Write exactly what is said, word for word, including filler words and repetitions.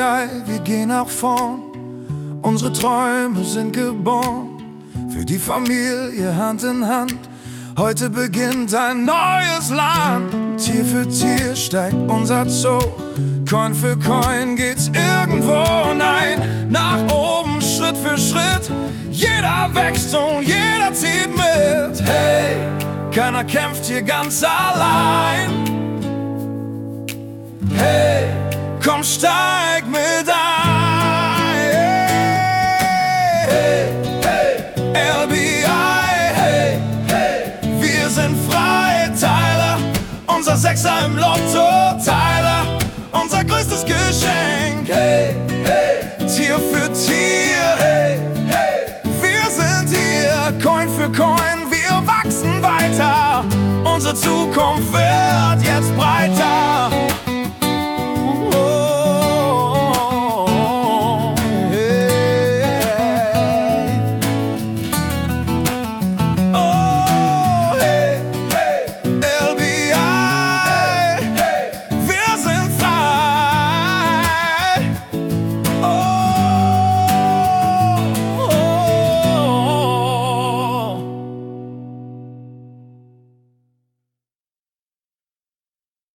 drei, wir gehen nach vorn. Unsere Träume sind geboren. Für die Familie Hand in Hand. Heute beginnt ein neues Land. Tier für Tier steigt unser Zoo. Coin für Coin geht's irgendwo. Nein, nach oben Schritt für Schritt. Jeder wächst und jeder zieht mit. Hey, keiner kämpft hier ganz allein. Hey, komm, steig mit ein. Hey, hey, L B I, hey, hey, wir sind Freiteiler. Unser Sechser im Lotto, Teiler, unser größtes Geschenk. Hey, hey, Tier für Tier, hey, hey, wir sind hier. Coin für Coin, wir wachsen weiter. Unsere Zukunft wird